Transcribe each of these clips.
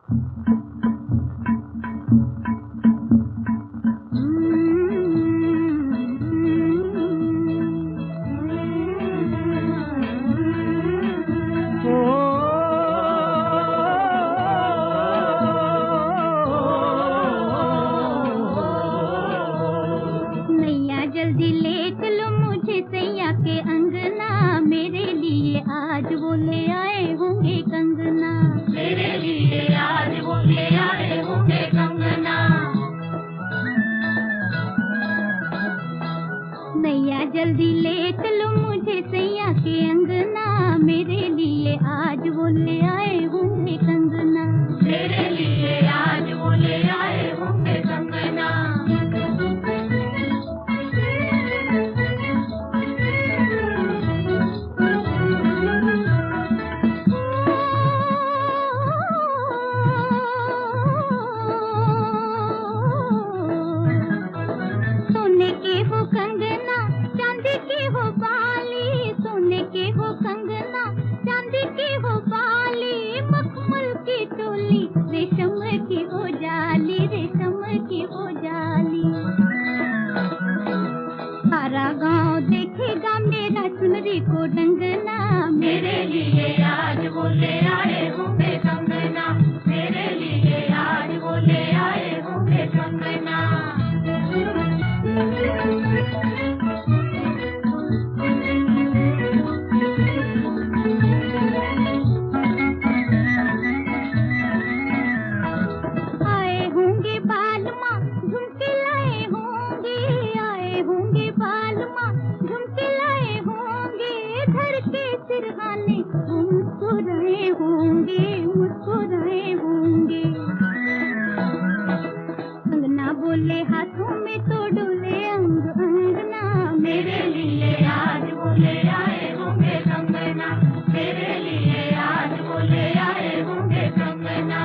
जल्दी ले चलो मुझे सैया के अंगना, मेरे लिए आज वो ले आए होंगे कंगना, मेरे लिए आज वो ले आए होंगे कंगना। नैया जल्दी ले चलो मुझे सैया के अंगना, मेरे लिए आज वो ले आए होंगे कंगना, मेरे लिए आज वो ले आए होंगे कंगना। सोने के हो कंगना चांदी के हो बाली, सोने के हो कंगना चांदी के हो बाली, मखमल की चोली रेशम की हो जाली, रेशम की हो जाली। सारा गांव देखेगा मेरा चुनरी को डंगना, मेरे लिए आज वो ले आए होंगे कंगना, मेरे लिए आज वो ले आए होंगे कंगना। आए होंगे बालमा झुमके लाए होंगे, आए होंगे बालमा झुमके लाए होंगे, धर के सिरहाने वो मुस्कुराए होंगे, मुस्कुराए होंगे। अंगना बोले हाथों में तो डोले अंग अंगना, मेरे लिए आज वो ले आए होंगे कंगना, मेरे लिए आज वो ले आए होंगे कंगना।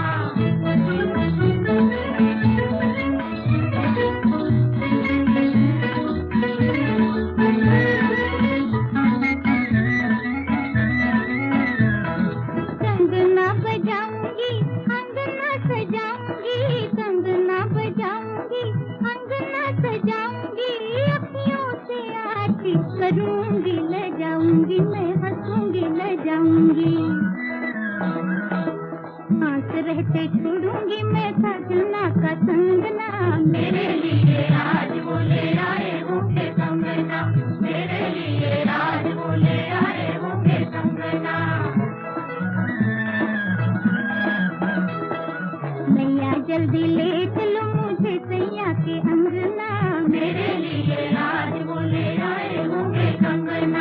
कंगना बजाऊंगी अंगना सजाऊंगी, कंगना बजाऊंगी अंगना सजाऊंगी, अखियों से आरती करूंगी, ले जाऊंगी मैं हंसूंगी, ले जाऊंगी। सांस रहते छोड़ूंगी मैं सजना का संगना, मेरे लिए आज वो ले आए होंगे कंगना, मेरे लिए आज वो ले आए होंगे कंगना। नैया जल्दी ले चलो मुझे सैया के अंगना, मेरे लिए आज वो ले आए होंगे कंगना।